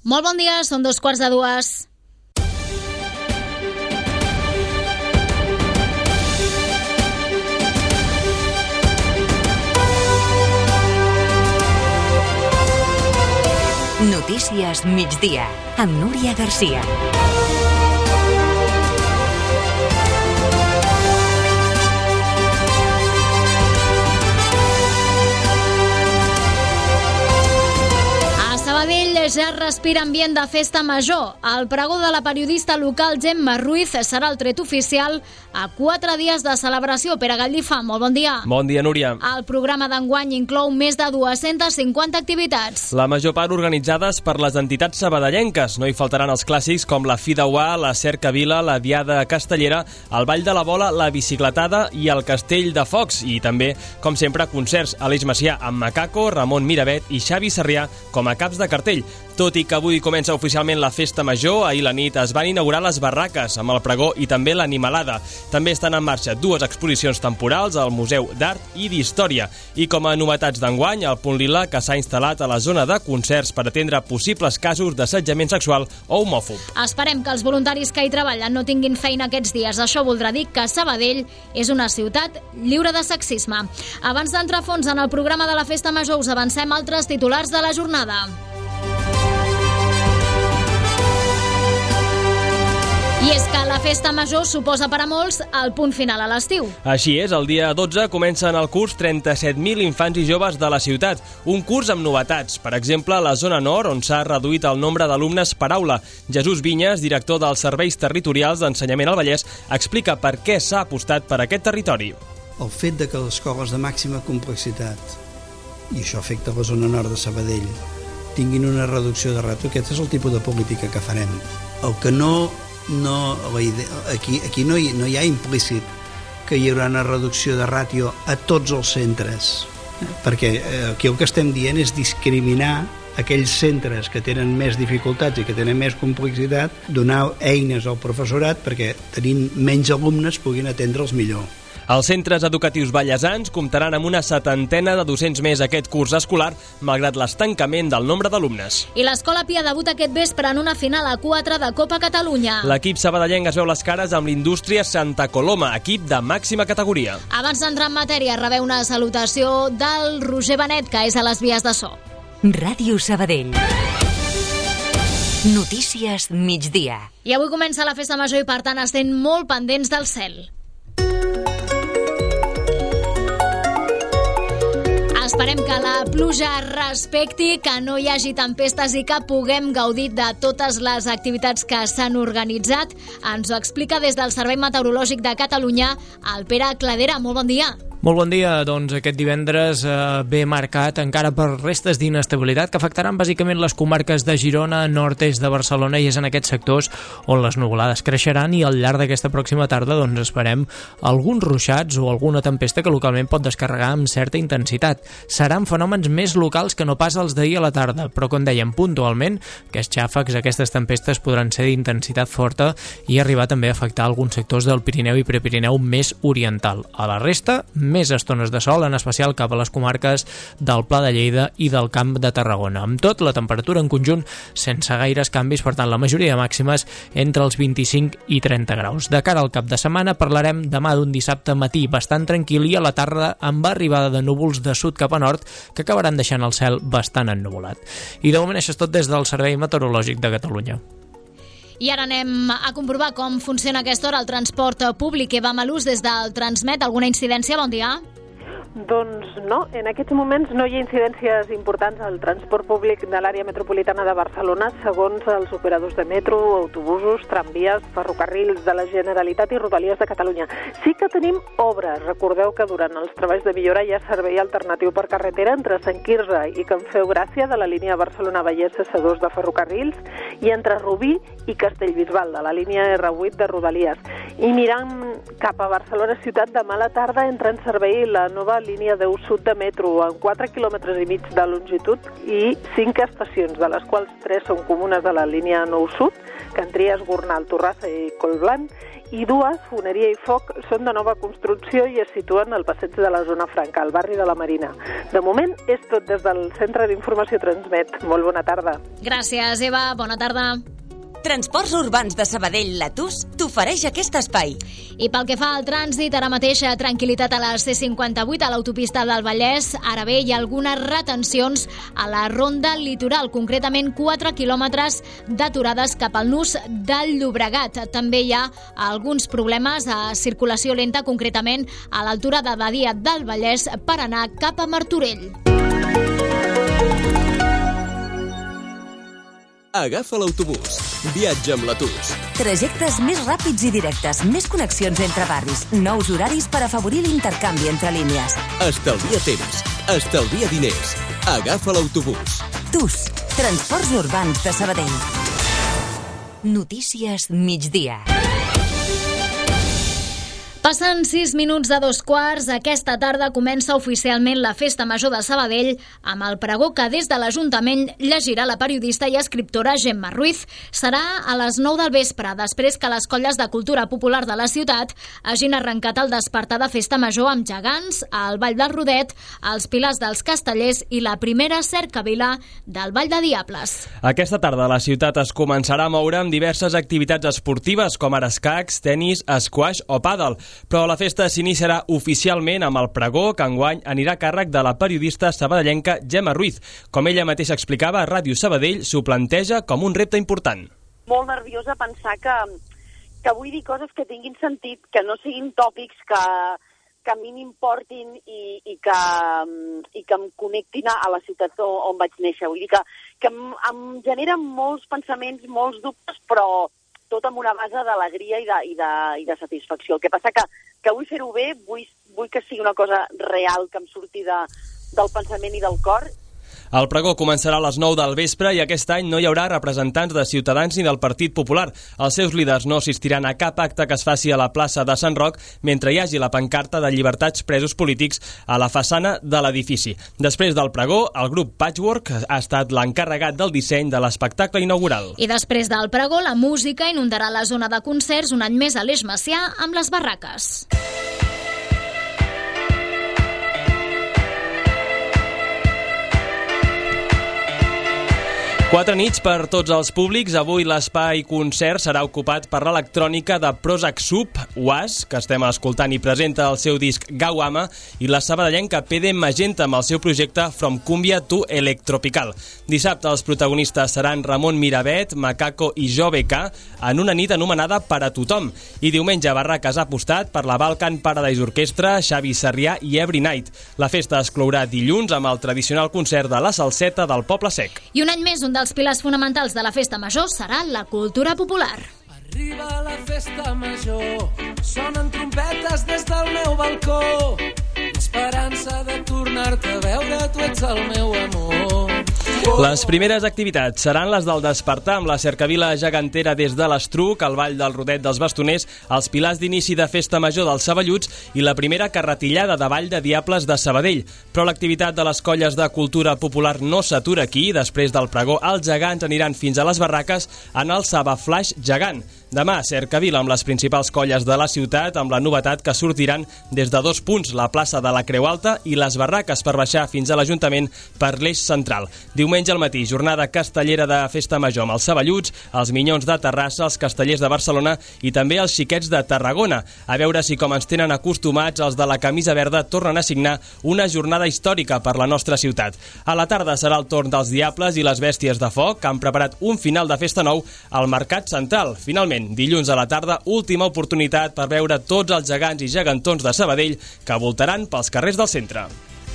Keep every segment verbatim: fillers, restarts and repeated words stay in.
Molt bon dia, són dos quarts de dues. Notícies migdia, amb Núria Garcia. Sabadell ja respira ambient de festa major. El pregó de la periodista local Gemma Ruiz serà el tret oficial a quatre dies de celebració. Pere Gallifa, molt bon dia. Bon dia, Núria. El programa d'enguany inclou més de dues-centes cinquanta activitats. La major part organitzades per les entitats sabadellenques. No hi faltaran els clàssics com la Fideuà, la Cercavila, la Diada Castellera, el Ball de la Bola, la Bicicletada i el Castell de Focs. I també, com sempre, concerts a l'Eix Macià amb Macaco, Ramon Miravet i Xavi Sarrià com a caps de cartell. Tot i que avui comença oficialment la festa major, ahir la nit es van inaugurar les barraques amb el pregó i també l'animalada. També estan en marxa dues exposicions temporals al Museu d'Art i d'Història. I com a novetats d'enguany, el Punt Lila, que s'ha instal·lat a la zona de concerts per atendre possibles casos d'assetjament sexual o homòfob. Esperem que els voluntaris que hi treballen no tinguin feina aquests dies. Això voldrà dir que Sabadell és una ciutat lliure de sexisme. Abans d'entrar a fons en el programa de la festa major, us avancem altres titulars de la jornada. I és que la festa major suposa per a molts el punt final a l'estiu. Així és, el dia dotze comencen el curs trenta-set mil infants i joves de la ciutat. Un curs amb novetats. Per exemple, a la zona nord, on s'ha reduït el nombre d'alumnes per aula. Jesús Vinyes, director dels Serveis Territorials d'Ensenyament al Vallès, explica per què s'ha apostat per aquest territori. El fet de que les escoles de màxima complexitat, i això afecta la zona nord de Sabadell, tinguin una reducció de ràtio, aquest és el tipus de política que farem. El que no... No, la idea, aquí, aquí no, hi, no hi ha implícit que hi haurà una reducció de ràtio a tots els centres, eh? Perquè eh, aquí el que estem dient és discriminar aquells centres que tenen més dificultats i que tenen més complexitat, donar eines al professorat perquè tenint menys alumnes puguin atendre'ls millor. Els centres educatius vallesans comptaran amb una setantena de docents més aquest curs escolar, malgrat l'estancament del nombre d'alumnes. I l'Escola Pia debuta aquest vespre en una final a quatre de Copa Catalunya. L'equip sabadellenc es veu les cares amb l'Indústria Santa Coloma, equip de màxima categoria. Abans d'entrar en matèria, rebeu una salutació del Roger Benet, que és a les vies de so. Ràdio Sabadell. Notícies migdia. I avui comença la festa major i, per tant, estem molt pendents del cel. Esperem que la pluja respecti, que no hi hagi tempestes i que puguem gaudir de totes les activitats que s'han organitzat. Ens ho explica des del Servei Meteorològic de Catalunya el Pere Cladera. Molt bon dia. Molt bon dia. Doncs aquest divendres eh, ve marcat encara per restes d'inestabilitat que afectaran bàsicament les comarques de Girona, nord-est de Barcelona, i és en aquests sectors on les nuvolades creixeran, i al llarg d'aquesta pròxima tarda doncs esperem alguns ruixats o alguna tempesta que localment pot descarregar amb certa intensitat. Seran fenòmens més locals que no pas els d'ahir a la tarda, però com dèiem, puntualment, aquests xàfecs, aquestes tempestes podran ser d'intensitat forta i arribar també a afectar alguns sectors del Pirineu i Prepirineu més oriental. A la resta, més estones de sol, en especial cap a les comarques del Pla de Lleida i del Camp de Tarragona. Amb tot, la temperatura en conjunt sense gaires canvis, per tant, la majoria de màximes entre els vint-i-cinc i trenta graus. De cara al cap de setmana parlarem demà d'un dissabte matí bastant tranquil i a la tarda amb arribada de núvols de sud cap a nord que acabaran deixant el cel bastant ennuvolat. I de moment això és tot des del Servei Meteorològic de Catalunya. I ara anem a comprovar com funciona a aquesta hora el transport públic. Eva Malús, des del Transmet, alguna incidència? Bon dia. Doncs no, en aquests moments no hi ha incidències importants al transport públic de l'àrea metropolitana de Barcelona, segons els operadors de metro, autobusos, tramvies, ferrocarrils de la Generalitat i Rodalies de Catalunya. Sí que tenim obres. Recordeu que durant els treballs de millora hi ha servei alternatiu per carretera entre Sant Quirze i Can Feu Gràcia de la línia Barcelona-Vallès C dos de ferrocarrils i entre Rubí i Castellbisbal de la línia R vuit de Rodalies. I mirant cap a Barcelona ciutat, demà a la tarda entra en servei la nova línia deu Sud de metro amb quatre quilòmetres i mig de longitud i cinc estacions, de les quals tres són comunes de la línia nou Sud, Can Trias, Gornal, Torrassa i Collblanc, i dues, Foneria i Foc, són de nova construcció i es situen al passeig de la Zona Franca, al barri de la Marina. De moment és tot des del Centre d'Informació Transmet. Molt bona tarda. Gràcies, Eva. Bona tarda. Transports Urbans de Sabadell Latus t'ofereix aquest espai. I pel que fa al trànsit, ara mateix tranquil·litat a la C cinquanta-vuit, a l'autopista del Vallès. Ara bé, hi ha algunes retencions a la ronda litoral, concretament quatre quilòmetres d'aturades cap al nus del Llobregat. També hi ha alguns problemes a circulació lenta, concretament a l'altura de Badia del Vallès per anar cap a Martorell. Agafa l'autobús. Viatja amb Latus. Trajectes més ràpids i directes, més connexions entre barris, nous horaris per afavorir l'intercanvi entre línies. Estalvia temps. Estalvia diners. Agafa l'autobús. Tus, Transports Urbans de Sabadell. Notícies migdia. Passen sis minuts de dos quarts. Aquesta tarda comença oficialment la Festa Major de Sabadell amb el pregó que des de l'Ajuntament llegirà la periodista i escriptora Gemma Ruiz. Serà a les nou del vespre, després que les colles de cultura popular de la ciutat hagin arrencat el despertar de Festa Major amb gegants, el Ball del Rodet, els Pilars dels Castellers i la primera cercavila del Ball de Diables. Aquesta tarda la ciutat es començarà a moure amb diverses activitats esportives com ara escacs, tenis, squash o pàdel. Però la festa s'iniciarà oficialment amb el pregó que enguany anirà a càrrec de la periodista sabadellenca Gemma Ruiz. Com ella mateixa explicava a Ràdio Sabadell, s'ho planteja com un repte important. Molt nerviosa pensar que, que vull dir coses que tinguin sentit, que no siguin tòpics, que, que a mi m'importin i, i, que, i que em connectin a la ciutat on vaig néixer. Vull dir que, que em, em generen molts pensaments, molts dubtes, però tot amb una base d'alegria i de, i, de, i de satisfacció. El que passa que, que vull fer-ho bé, vull, vull que sigui una cosa real, que em surti de, del pensament i del cor. El pregó començarà a les nou del vespre i aquest any no hi haurà representants de Ciutadans ni del Partit Popular. Els seus líders no assistiran a cap acte que es faci a la plaça de Sant Roc mentre hi hagi la pancarta de llibertats presos polítics a la façana de l'edifici. Després del pregó, el grup Patchwork ha estat l'encarregat del disseny de l'espectacle inaugural. I després del pregó, la música inundarà la zona de concerts un any més a l'Eix Macià amb les barraques. Quatre nits per tots els públics. Avui l'espai concert serà ocupat per l'electrònica de Prozac Sub, U A S, que estem escoltant i presenta el seu disc Gauama, i la sabadellenca P D Magenta amb el seu projecte From Cumbia to Electropical. Dissabte els protagonistes seran Ramon Miravet, Macaco i Jo B K en una nit anomenada Per a tothom. I diumenge Barraques ha apostat per la Balkan Paradise Orquestra, Xavi Sarrià i Every Night. La festa es clourà dilluns amb el tradicional concert de la Salseta del Poble Sec. I un any més, un dels pilars fonamentals de la Festa Major serà la cultura popular. Arriba la Festa Major, sonen trompetes des del meu balcó, l'esperança de tornar-te a veure, tu ets el meu amor. Les primeres activitats seran les del despertar amb la cercavila gegantera des de l'Estruc, el Ball del Rodet dels Bastoners, els pilars d'inici de Festa Major dels Saballuts i la primera carretillada de Ball de Diables de Sabadell. Però l'activitat de les colles de cultura popular no s'atura aquí. Després del pregó, els gegants aniran fins a les barraques en el Sabaflaix gegant. Demà, cercavila amb les principals colles de la ciutat, amb la novetat que sortiran des de dos punts, la plaça de la Creu Alta i les barraques per baixar fins a l'Ajuntament per l'eix central. Diumenge al matí, jornada castellera de Festa Major amb els Saballuts, els Minyons de Terrassa, els Castellers de Barcelona i també els Xiquets de Tarragona. A veure si, com ens tenen acostumats, els de la camisa verda tornen a signar una jornada històrica per la nostra ciutat. A la tarda serà el torn dels Diables i les Bèsties de Foc, que han preparat un final de festa nou al Mercat Central. Finalment, dilluns a la tarda, última oportunitat per veure tots els gegants i gegantons de Sabadell que voltaran pels carrers del centre.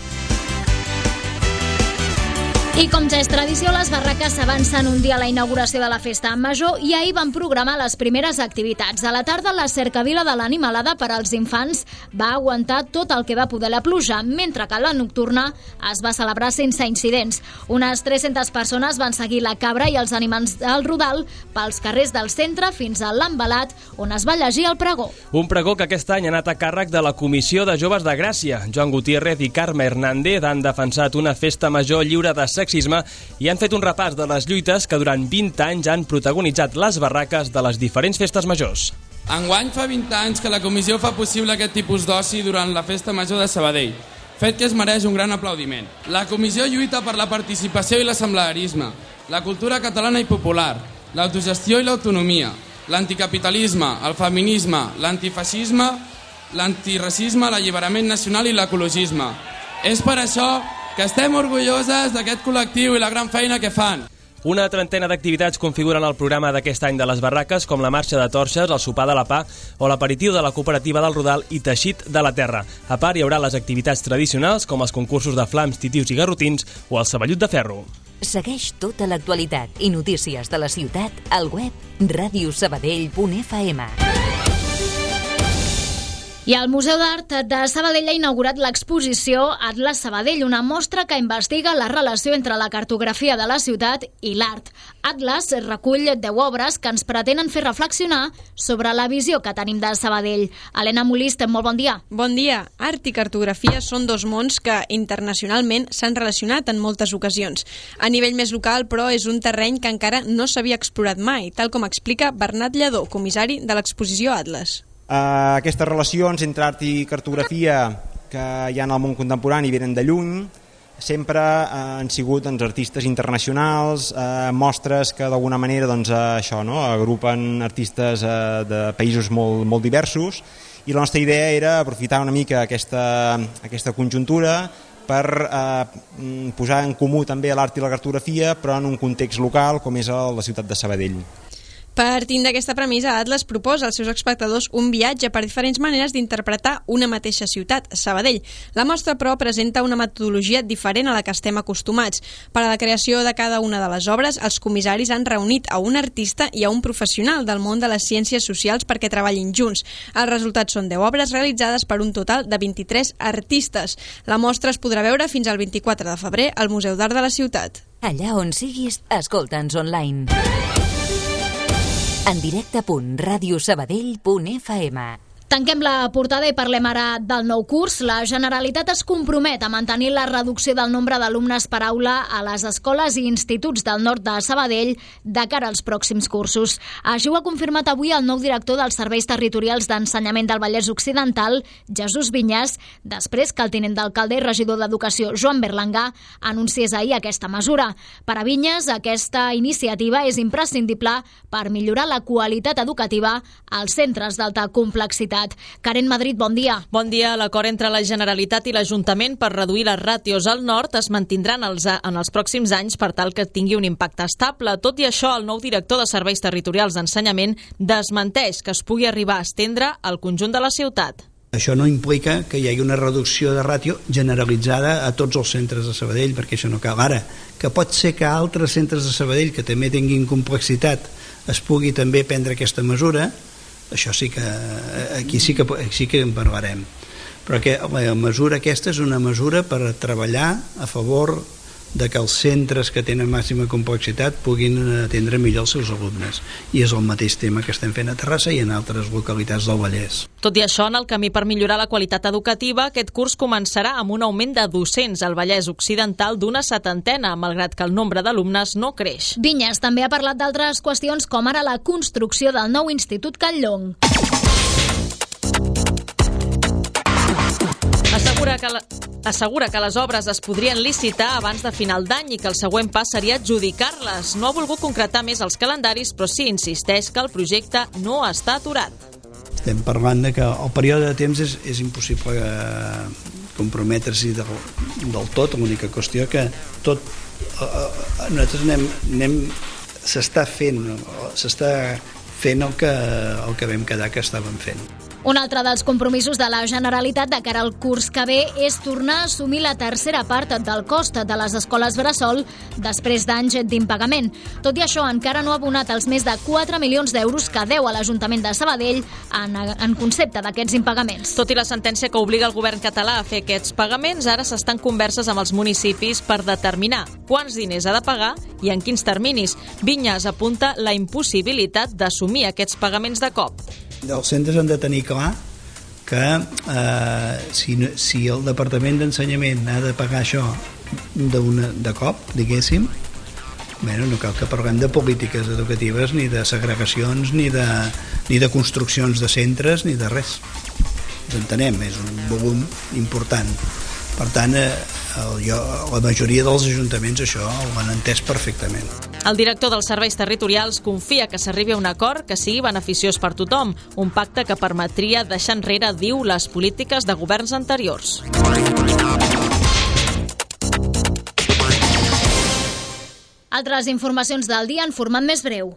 I com ja és tradició, les barraques s'avancen un dia a la inauguració de la Festa Major i ahir van programar les primeres activitats. A la tarda, la cercavila de l'animalada per als infants va aguantar tot el que va poder la pluja, mentre que la nocturna es va celebrar sense incidents. Unes tres-centes persones van seguir la cabra i els animals del Rodal pels carrers del centre fins a l'Envelat, on es va llegir el pregó. Un pregó que aquest any ha anat a càrrec de la Comissió de Joves de Gràcia. Joan Gutiérrez i Carme Hernández han defensat una festa major lliure de sexisme i han fet un repàs de les lluites que durant vint anys han protagonitzat les barraques de les diferents festes majors. Enguany fa vint anys que la comissió fa possible aquest tipus d'oci durant la Festa Major de Sabadell, fet que es mereix un gran aplaudiment. La comissió lluita per la participació i l'assemblearisme, la cultura catalana i popular, l'autogestió i l'autonomia, l'anticapitalisme, el feminisme, l'antifeixisme, l'antiracisme, l'alliberament nacional i l'ecologisme. És per això que estem orgulloses d'aquest col·lectiu i la gran feina que fan. Una trentena d'activitats configuren el programa d'aquest any de les barraques, com la marxa de torxes, el sopar de la pa o l'aperitiu de la cooperativa del Rodal i teixit de la terra. A part, hi haurà les activitats tradicionals, com els concursos de flams, titius i garrotins o el ceballut de ferro. Segueix tota l'actualitat i notícies de la ciutat al web radio sabadell punt f m. I el Museu d'Art de Sabadell ha inaugurat l'exposició Atlas Sabadell, una mostra que investiga la relació entre la cartografia de la ciutat i l'art. Atlas recull deu obres que ens pretenen fer reflexionar sobre la visió que tenim de Sabadell. Helena Molist, molt bon dia. Bon dia. Art i cartografia són dos mons que internacionalment s'han relacionat en moltes ocasions. A nivell més local, però, és un terreny que encara no s'havia explorat mai, tal com explica Bernat Lledó, comissari de l'exposició Atlas. Uh, aquestes relacions entre art i cartografia que hi ha en el món contemporani venen de lluny, sempre uh, han sigut doncs, artistes internacionals, uh, mostres que d'alguna manera doncs, uh, això, no? agrupen artistes uh, de països molt, molt diversos, i la nostra idea era aprofitar una mica aquesta, aquesta conjuntura per uh, posar en comú també l'art i la cartografia, però en un context local com és el, la ciutat de Sabadell. Partint d'aquesta premissa, Atlas proposa als seus espectadors un viatge per diferents maneres d'interpretar una mateixa ciutat, Sabadell. La mostra, però, presenta una metodologia diferent a la que estem acostumats. Per a la creació de cada una de les obres, els comissaris han reunit a un artista i a un professional del món de les ciències socials perquè treballin junts. Els resultats són deu obres realitzades per un total de vint-i-tres artistes. La mostra es podrà veure fins al vint-i-quatre de febrer al Museu d'Art de la ciutat. Allà on siguis, escolta'ns online. En directe punt radio sabadell punt f m. Tanquem la portada i parlem ara del nou curs. La Generalitat es compromet a mantenir la reducció del nombre d'alumnes per aula a les escoles i instituts del nord de Sabadell de cara als pròxims cursos. Així ho ha confirmat avui el nou director dels Serveis Territorials d'Ensenyament del Vallès Occidental, Jesús Vinyes, després que el tinent d'alcalde i regidor d'Educació, Joan Berlanga, anunciés ahir aquesta mesura. Per a Vinyes, aquesta iniciativa és imprescindible per millorar la qualitat educativa als centres d'alta complexitat. Karen Madrid, bon dia. Bon dia. L'acord entre la Generalitat i l'Ajuntament per reduir les ràtios al nord es mantindran els, en els pròxims anys per tal que tingui un impacte estable. Tot i això, el nou director de Serveis Territorials d'Ensenyament desmenteix que es pugui arribar a estendre al conjunt de la ciutat. Això no implica que hi hagi una reducció de ràtio generalitzada a tots els centres de Sabadell, perquè això no cal. Ara, que pot ser que altres centres de Sabadell que també tinguin complexitat es pugui també prendre aquesta mesura, això sí que aquí sí que, sí que en parlarem, però que la mesura aquesta és una mesura per treballar a favor de que els centres que tenen màxima complexitat puguin atendre millor els seus alumnes, i és el mateix tema que estem fent a Terrassa i en altres localitats del Vallès. Tot i això, en el camí per millorar la qualitat educativa, aquest curs començarà amb un augment de docents al Vallès Occidental d'una setantena, malgrat que el nombre d'alumnes no creix. Vinyes també ha parlat d'altres qüestions, com ara la construcció del nou Institut Catllong. Assegura que, la, assegura que les obres es podrien licitar abans de final d'any i que el següent pas seria adjudicar-les. No ha volgut concretar més els calendaris, però sí insisteix que el projecte no està aturat. Estem parlant de que el període de temps és, és impossible eh, comprometre's-hi del, del tot. L'única qüestió que tot eh, nosaltres anem, anem s'està fent s'està fent el que, el que vam quedar que estàvem fent. Un altre dels compromisos de la Generalitat de cara al curs que ve és tornar a assumir la tercera part del cost de les escoles bressol després d'anys d'impagament. Tot i això, encara no ha abonat els més de quatre milions d'euros que deu a l'Ajuntament de Sabadell en, en concepte d'aquests impagaments. Tot i la sentència que obliga el govern català a fer aquests pagaments, ara s'estan converses amb els municipis per determinar quants diners ha de pagar i en quins terminis. Vinyes apunta la impossibilitat d'assumir aquests pagaments de cop. Els centres han de tenir clar que eh, si, si el Departament d'Ensenyament ha de pagar això d'una, de cop, diguéssim, Bé, no cal que parlem de polítiques educatives, ni de segregacions, ni de, ni de construccions de centres, ni de res. Ens entenem, és un volum important. Per tant, eh, el, jo, la majoria dels ajuntaments això ho han entès perfectament. El director dels serveis territorials confia que s'arribi a un acord que sigui beneficiós per tothom, un pacte que permetria deixar enrere, diu, les polítiques de governs anteriors. Altres informacions del dia en format més breu.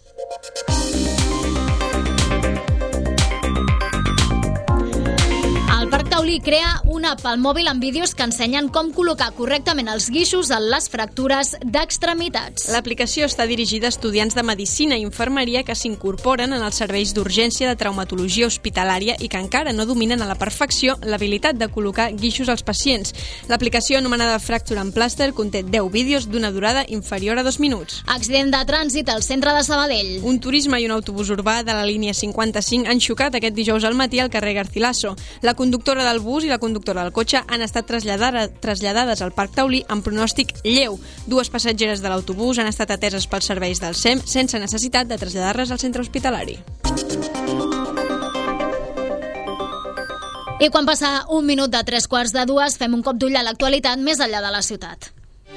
El Parc Taulí crea una app al mòbil amb vídeos que ensenyen com col·locar correctament els guixos en les fractures d'extremitats. L'aplicació està dirigida a estudiants de Medicina i Infermeria que s'incorporen en els serveis d'urgència de traumatologia hospitalària i que encara no dominen a la perfecció l'habilitat de col·locar guixos als pacients. L'aplicació anomenada Fracture and Plaster conté deu vídeos d'una durada inferior a dos minuts. Accident de trànsit al centre de Sabadell. Un turisme i un autobús urbà de la línia cinquanta-cinc han xocat aquest dijous al matí al carrer Garcilaso. La conductora del bus i la conductora del cotxe han estat traslladades, traslladades al Parc Taulí amb pronòstic lleu. Dues passatgeres de l'autobús han estat ateses pels serveis del S E M sense necessitat de traslladar-les al centre hospitalari. I quan passa un minut de tres quarts de dues, fem un cop d'ull a l'actualitat més enllà de la ciutat.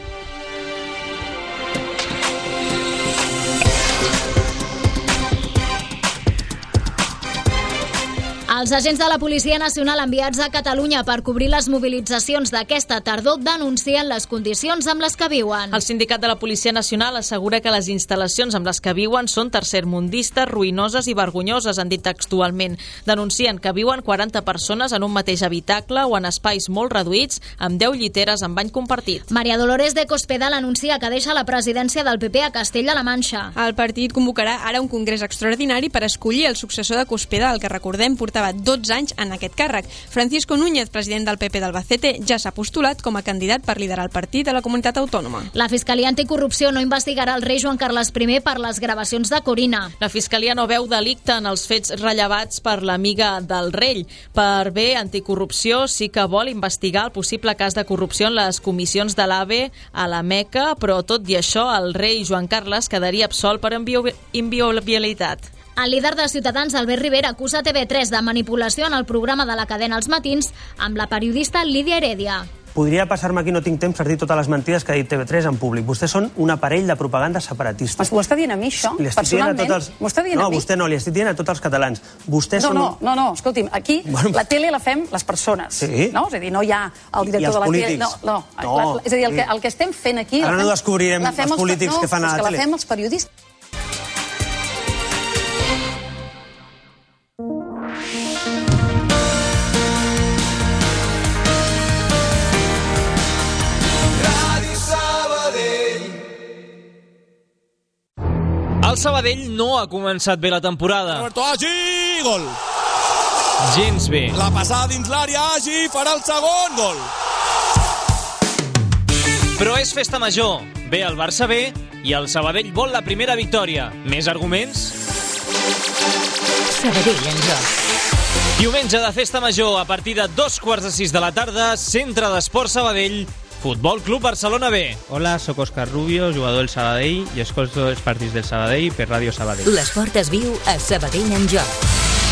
Els agents de la Policia Nacional enviats a Catalunya per cobrir les mobilitzacions d'aquesta tardor denuncien les condicions amb les que viuen. El sindicat de la Policia Nacional assegura que les instal·lacions amb les que viuen són tercermundistes, ruïnoses i vergonyoses, han dit textualment. Denuncien que viuen quaranta persones en un mateix habitacle o en espais molt reduïts, amb deu lliteres en bany compartit. Maria Dolores de Cospedal anuncia que deixa la presidència del P P a Castell de la Manxa. El partit convocarà ara un congrés extraordinari per escollir el successor de Cospedal, que recordem portava dotze anys en aquest càrrec. Francisco Núñez, president del P P d'Albacete, ja s'ha postulat com a candidat per liderar el partit a la comunitat autònoma. La Fiscalia Anticorrupció no investigarà el rei Joan Carles I per les gravacions de Corina. La Fiscalia no veu delicte en els fets rellevats per l'amiga del rei. Per bé, Anticorrupció sí que vol investigar el possible cas de corrupció en les comissions de l'AVE a la Meca, però tot i això el rei Joan Carles quedaria absolt per inviolabilitat. El líder de Ciutadans, Albert Rivera, acusa T V tres de manipulació en el programa de la cadena Els Matins amb la periodista Lídia Heredia. Podria passar-me aquí, no tinc temps, per dir totes les mentides que ha dit T V tres en públic. Vostès són un aparell de propaganda separatista. M'ho està dient a mi, això? Personalment? Els... M'ho està dient no, a mi? No, vostè no, li estic dient a tots els catalans. Vostès no, són... no, no, no, escolti'm, aquí bueno, la tele la fem les persones. Sí? No? És a dir, no hi ha el director de la tele... No, no, no. La, és a dir, el que, el que estem fent aquí... Ara fem, no descobrirem els polítics no, que fan a la tele. tele. La fem els periodistes. El Sabadell no ha començat bé la temporada. Roberto Agi, gol. Gens bé. La passada dins l'àrea, Agi farà el segon gol. Però és festa major. Ve el Barça B i el Sabadell vol la primera victòria. Més arguments? Sabadell en joc. Diumenge de festa major a partir de dos quarts de sis de la tarda, Centre d'Esport Sabadell, Futbol Club Barcelona B. Hola, sóc Òscar Rubio, jugador del Sabadell, i escolto els partits del Sabadell per Ràdio Sabadell. L'esport es viu a Sabadell en joc.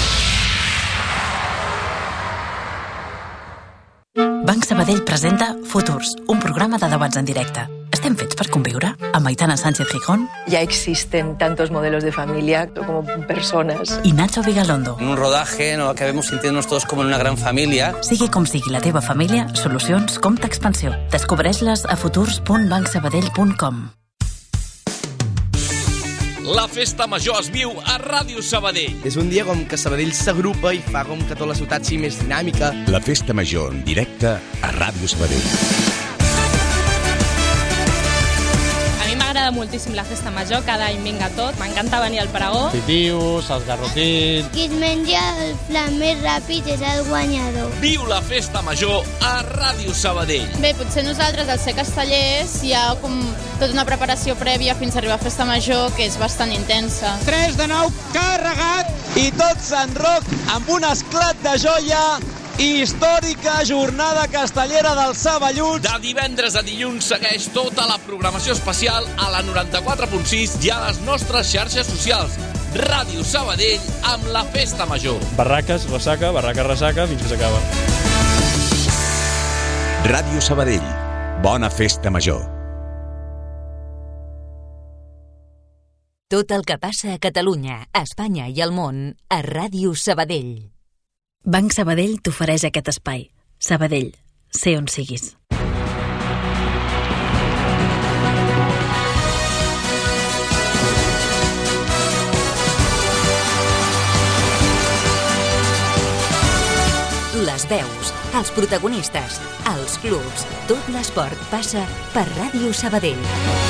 Banc Sabadell presenta Futurs, un programa de debats en directe. ¿Estem fets per conviure? Amb Aitana Sánchez Gijón. Ya existen tantos modelos de familia como personas. I Nacho Vigalondo. En un rodaje en el que acabemos sintiéndonos todos como en una gran familia. Sigui com sigui la teva família, solucions Compte Expansió. Descobreix-les a futurs punt banc sabadell punt com. La festa major es viu a Ràdio Sabadell. És un dia com que Sabadell s'agrupa i fa com que tota la ciutat sigui més dinàmica. La festa major en directe a Ràdio Sabadell. A mi m'agrada moltíssim la festa major, cada any vinga tot, m'encanta venir al pregó. Titius, els garrotins... Qui es menja el plat més ràpid és el guanyador. Viu la festa major a Ràdio Sabadell. Bé, potser nosaltres, al ser castellers, hi ha com tota una preparació prèvia fins a arribar a festa major que és bastant intensa. tres de nou carregat i tot Sant Roc amb un esclat de joia Històrica jornada castellera del Saballuts. De divendres a dilluns segueix tota la programació especial a la noranta-quatre punt sis i a les nostres xarxes socials. Ràdio Sabadell amb la Festa Major. Barraques, ressaca, barraca, ressaca, fins que s'acaba. Ràdio Sabadell. Bona Festa Major. Tot el que passa a Catalunya, a Espanya i al món, a Ràdio Sabadell. Banc Sabadell t'ofereix aquest espai. Sabadell, sé on siguis. Les veus, els protagonistes, els clubs, tot l'esport passa per Ràdio Sabadell.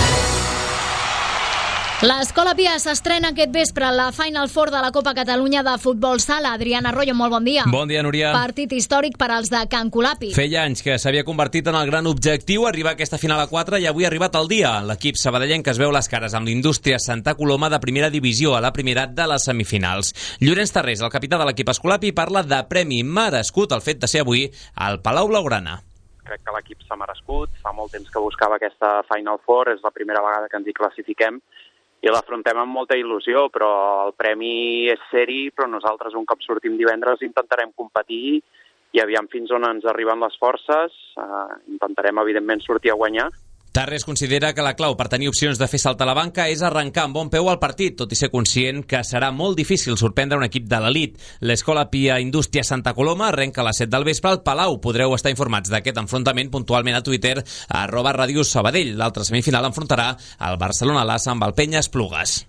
L'Escola Pia s'estrena aquest vespre la Final Four de la Copa Catalunya de Futbol Sala. Adriana Arroyo, molt bon dia. Bon dia, Núria. Partit històric per als de Can Colapi. Feia anys que s'havia convertit en el gran objectiu arribar a aquesta final a quatre i avui ha arribat el dia. L'equip sabadellenc que es veu les cares amb l'Indústria Santa Coloma de primera divisió a la primera de les semifinals. Llorenç Tarrés, el capità de l'equip escolapi, parla de premi merescut el fet de ser avui al Palau Blaugrana. Crec que l'equip s'ha merescut. Fa molt temps que buscava aquesta Final Four. És la primera vegada que ens hi classifiquem i l'afrontem amb molta il·lusió, però el premi és seri, però nosaltres un cop sortim divendres intentarem competir i aviam fins on ens arriben les forces. Uh, intentarem, evidentment, sortir a guanyar. Tarrés considera que la clau per tenir opcions de fer saltar la banca és arrencar amb bon peu al partit, tot i ser conscient que serà molt difícil sorprendre un equip de l'elit. L'Escola Pia Indústria Santa Coloma arrenca a les set del vespre al Palau. Podreu estar informats d'aquest enfrontament puntualment a Twitter a arroba Ràdio Sabadell. L'altra semifinal enfrontarà el Barcelona-Lassa amb el Penya Esplugues.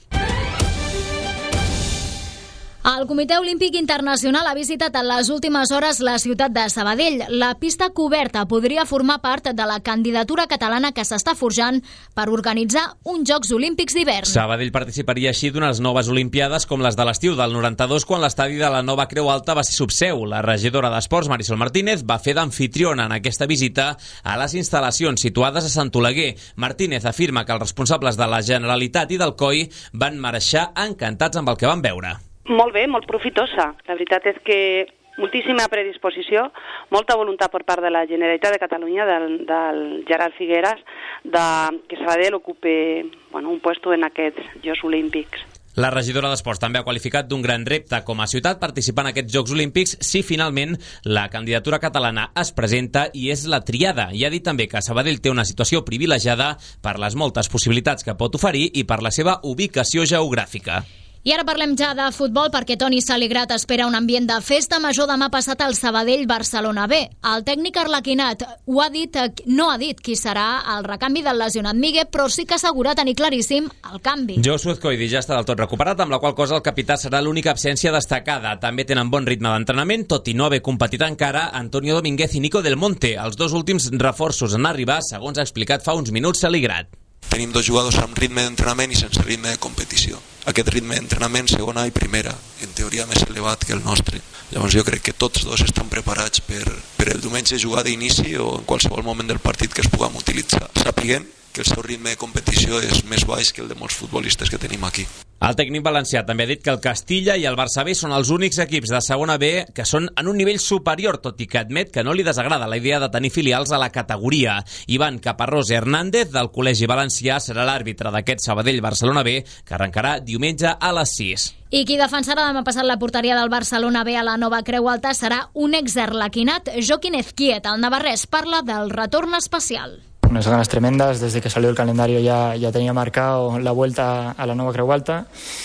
El Comitè Olímpic Internacional ha visitat en les últimes hores la ciutat de Sabadell. La pista coberta podria formar part de la candidatura catalana que s'està forjant per organitzar uns Jocs Olímpics d'hivern. Sabadell participaria així d'unes noves Olimpiades com les de l'estiu del noranta-dos, quan l'estadi de la Nova Creu Alta va ser subseu. La regidora d'Esports, Marisol Martínez, va fer d'amfitriona en aquesta visita a les instal·lacions situades a Sant Oleguer. Martínez afirma que els responsables de la Generalitat i del C O I van marxar encantats amb el que van veure. Molt bé, molt profitosa. La veritat és que moltíssima predisposició, molta voluntat per part de la Generalitat de Catalunya, del, del Gerard Figueras, de que Sabadell ocupe bueno, un puesto en aquests Jocs Olímpics. La regidora d'Esports també ha qualificat d'un gran repte com a ciutat participar en aquests Jocs Olímpics si finalment la candidatura catalana es presenta i és la triada. I ha dit també que Sabadell té una situació privilegiada per les moltes possibilitats que pot oferir i per la seva ubicació geogràfica. I ara parlem ja de futbol perquè Toni Saligrat espera un ambient de festa major demà passat al Sabadell-Barcelona B. El tècnic arlequinat ho ha dit, no ha dit qui serà el recanvi del lesionat Migue, però sí que assegura tenir claríssim el canvi. Josu Azcoidi ja està del tot recuperat, amb la qual cosa el capità serà l'única absència destacada. També tenen bon ritme d'entrenament, tot i no haver competit encara Antonio Domínguez i Nico Del Monte, els dos últims reforços en arribar, segons ha explicat fa uns minuts Saligrat. Tenim dos jugadors amb ritme d'entrenament i sense ritme de competició. Aquest ritme d'entrenament, segona i primera, en teoria més elevat que el nostre. Llavors jo crec que tots dos estan preparats per, per el diumenge jugar d'inici o en qualsevol moment del partit que es puguem utilitzar. Sapiguem que el seu ritme de competició és més baix que el de molts futbolistes que tenim aquí. El tècnic valencià també ha dit que el Castilla i el Barça B són els únics equips de segona B que són en un nivell superior, tot i que admet que no li desagrada la idea de tenir filials a la categoria. Ivan Caparrós Hernández, del Col·legi Valencià, serà l'àrbitre d'aquest Sabadell-Barcelona B, que arrencarà diumenge a les sis. I qui defensarà demà passat la porteria del Barcelona B a la Nova Creu Alta serà un ex-arlequinat, Joaquín Ezquiet. El navarrès parla del retorn especial. Unas ganas tremendas, desde que salió el calendario ya, ya tenía marcado la vuelta a la Nova Creu Alta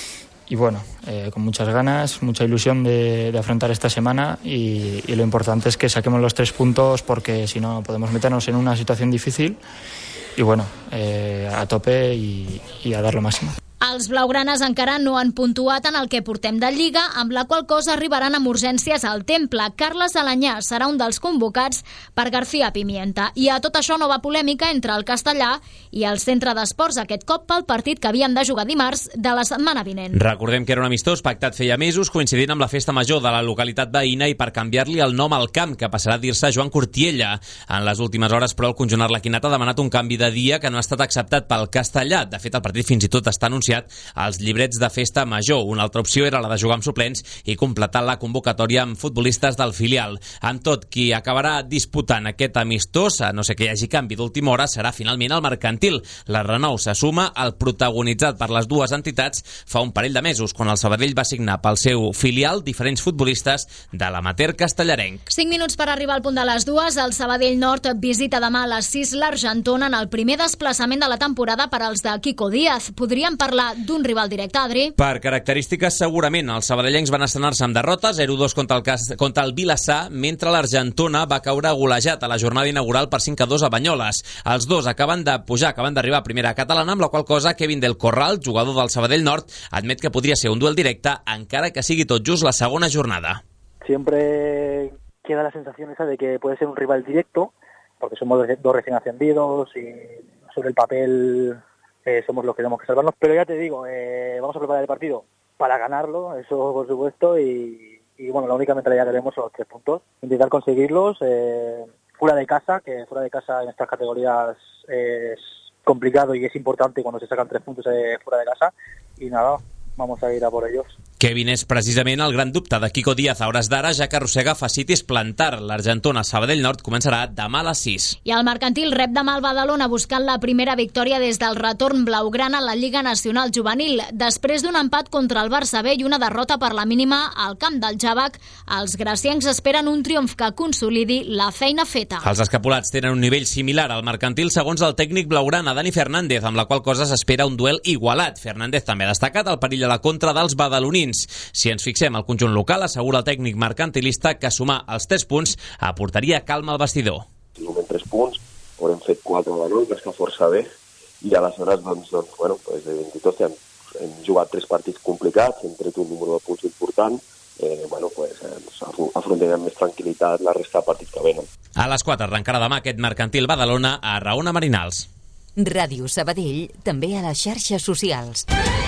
y bueno, eh, con muchas ganas, mucha ilusión de, de afrontar esta semana y, y lo importante es que saquemos los tres puntos porque si no podemos meternos en una situación difícil y bueno, eh, a tope y, y a dar lo máximo. Els blaugranes encara no han puntuat en el que portem de Lliga, amb la qual cosa arribaran amb urgències al Temple. Carles Alanyà serà un dels convocats per García Pimienta. I a tot això nova polèmica entre el Castellà i el Centre d'Esports, aquest cop pel partit que havien de jugar dimarts de la setmana vinent. Recordem que era un amistós pactat feia mesos, coincidint amb la festa major de la localitat veïna i per canviar-li el nom al camp, que passarà a dir-se Joan Cortiella. En les últimes hores, però, el conjunt arlequinat ha demanat un canvi de dia que no ha estat acceptat pel Castellà. De fet, el partit fins i tot està anunciat publicat els llibrets de festa major. Una altra opció era la de jugar amb suplents i completar la convocatòria amb futbolistes del filial. Amb tot, qui acabarà disputant aquest amistós, a no ser que hi hagi canvi d'última hora, serà finalment el Mercantil. La renou se suma al protagonitzat per les dues entitats fa un parell de mesos, quan el Sabadell va signar pel seu filial diferents futbolistes de l'amateur castellarenc. cinc minuts per arribar al punt de les dues. El Sabadell Nord visita demà a les sis l'Argentona en el primer desplaçament de la temporada per als de Quico Díaz. Podríem parlar d'un rival directe, Adri? Per característiques, segurament. Els sabadellencs van estrenar-se amb derrota, zero dos contra el, cas, contra el Vilassar, mentre l'Argentona va caure golejat a la jornada inaugural per cinc a dos a Banyoles. Els dos acaben de pujar, acaben d'arribar a primera catalana, amb la qual cosa Kevin del Corral, jugador del Sabadell Nord, admet que podria ser un duel directe, encara que sigui tot just la segona jornada. Siempre queda la sensación esa de que puede ser un rival directo, porque somos dos recién ascendidos y sobre el papel eh, somos los que tenemos que salvarnos, pero ya te digo, eh, vamos a preparar el partido para ganarlo, eso por supuesto, y, y bueno, la única mentalidad que tenemos son los tres puntos, intentar conseguirlos eh, fuera de casa, que fuera de casa en estas categorías es complicado y es importante cuando se sacan tres puntos eh, fuera de casa, y nada, vamos a ir a por ellos. Kevin és precisament el gran dubte de Quico Díaz a hores d'ara, ja que arrossega facitis plantar. L'Argentona Sabadell Nord començarà demà a les sis. I el Mercantil rep demà el Badalona buscant la primera victòria des del retorn blaugrana a la Lliga Nacional Juvenil. Després d'un empat contra el Barça B i una derrota per la mínima al camp del Javac, els graciencs esperen un triomf que consolidi la feina feta. Els escapulats tenen un nivell similar al Mercantil segons el tècnic blaugrana Dani Fernández, amb la qual cosa s'espera un duel igualat. Fernández també ha destacat el perill a la contra dels badalonins. Si ens fixem al conjunt local, assegura el tècnic mercantilista que sumar els tres punts aportaria calma al vestidor. Si sumem tres punts, haurem fet quatre de nou, que està força bé, i aleshores, doncs, doncs bueno, pues de vint-i-dos hem, hem jugat tres partits complicats, hem tret un número de punts important, eh, bueno, pues, ens afrontem amb més tranquil·litat la resta de partits que venen. A les quatre arrencarà demà aquest Mercantil Badalona a Raona Marinals. Ràdio Sabadell, també a les xarxes socials.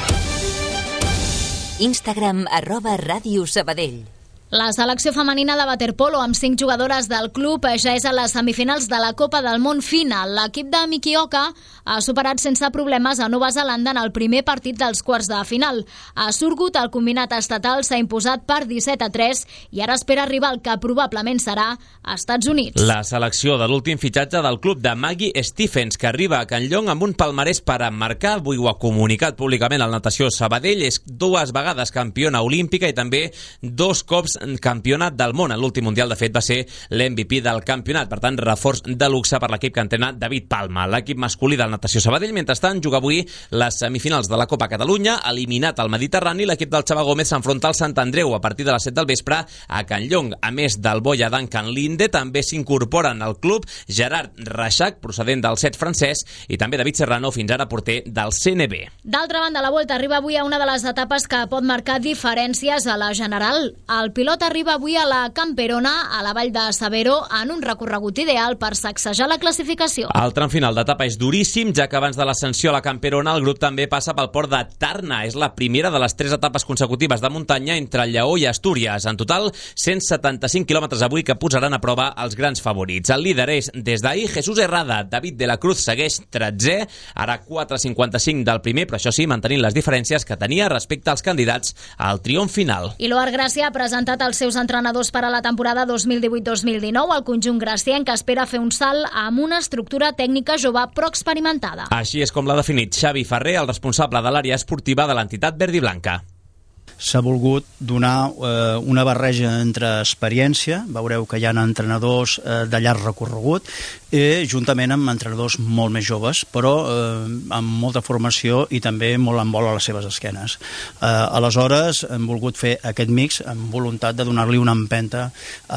Instagram, arroba Ràdio Sabadell. La selecció femenina de waterpolo amb cinc jugadores del club ja és a les semifinals de la Copa del Món final. L'equip de Mikioka ha superat sense problemes a Nova Zelanda en el primer partit dels quarts de final. A Surgut, el combinat estatal s'ha imposat per disset a tres i ara espera arribar al que probablement serà a Estats Units. La selecció de l'últim fitxatge del club de Maggie Stephens, que arriba a Can Llong amb un palmarès per emmarcar, avui ho ha comunicat públicament al Natació Sabadell, és dues vegades campiona olímpica i també dos cops campionat del món. En l'últim mundial, de fet, va ser l'M V P del campionat. Per tant, reforç de luxe per l'equip que entrena David Palma. L'equip masculí del Natació Sabadell, mentrestant, juga avui les semifinals de la Copa Catalunya, eliminat al Mediterrani. L'equip del Xava Gómez s'enfronta al Sant Andreu a partir de les set del vespre a Can Llong. A més del boia Duncan Linde, també s'incorporen al club Gerard Reixac, procedent del set francès, i també David Serrano, fins ara porter del C N B. D'altra banda, la Volta arriba avui a una de les etapes que pot marcar diferències a la general. El pilot arriba avui a la Camperona, a la vall de Sabero, en un recorregut ideal per sacsejar la classificació. El tram final d'etapa és duríssim, ja que abans de l'ascensió a la Camperona el grup també passa pel port de Tarna. És la primera de les tres etapes consecutives de muntanya entre Lleó i Astúries. En total, cent setanta-cinc quilòmetres avui que posaran a prova els grans favorits. El líder és, des d'ahir, Jesús Herrada. David de la Cruz segueix tretzè, ara quatre cinquanta-cinc del primer, però això sí, mantenint les diferències que tenia respecte als candidats al triomf final. I l'Oar Gràcia ha presentat els seus entrenadors per a la temporada dos mil divuit dos mil dinou. El conjunt gracienc espera fer un salt amb una estructura tècnica jove però experimentada. Així és com l'ha definit Xavi Ferrer, el responsable de l'àrea esportiva de l'entitat verd i blanca. S'ha volgut donar eh, una barreja entre experiència, veureu que hi ha entrenadors eh, de llarg recorregut, i juntament amb entrenadors molt més joves, però eh, amb molta formació i també molt en vol a les seves esquenes. Eh, aleshores hem volgut fer aquest mix amb voluntat de donar-li una empenta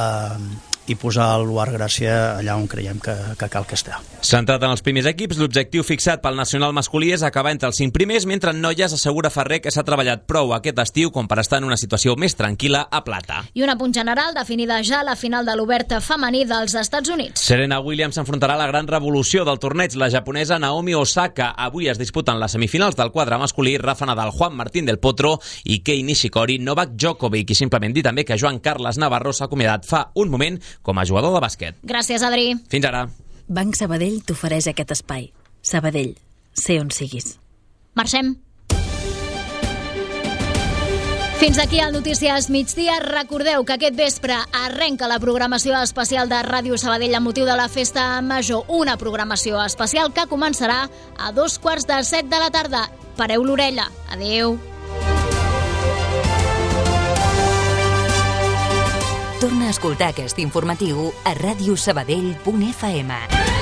eh, i posar l'Oar Gràcia allà on creiem que, que cal que estigui. Centrat en els primers equips, l'objectiu fixat pel nacional masculí és acabar entre els cinc primers, mentre en noies assegura Ferrer que s'ha treballat prou aquest estiu com per estar en una situació més tranquil·la a plata. I un apunt general, definida ja la final de l'Obert femení dels Estats Units. Serena Williams s'enfrontarà a la gran revolució del torneig, la japonesa Naomi Osaka. Avui es disputen les semifinals del quadre masculí, Rafa Nadal, Juan Martín del Potro i Kei Nishikori, Novak Djokovic, i simplement dir també que Joan Carles Navarro s'ha acomiadat fa un moment com a jugador de bàsquet. Gràcies, Adri. Fins ara. Banc Sabadell t'ofereix aquest espai. Sabadell, sé on siguis. Marxem. Fins aquí el Notícies Migdia. Recordeu que aquest vespre arrenca la programació especial de Ràdio Sabadell amb motiu de la Festa Major. Una programació especial que començarà a dos quarts de set de la tarda. Pareu l'orella. Adeu. Torna a escoltar aquest informatiu a radiosabadell punt f m.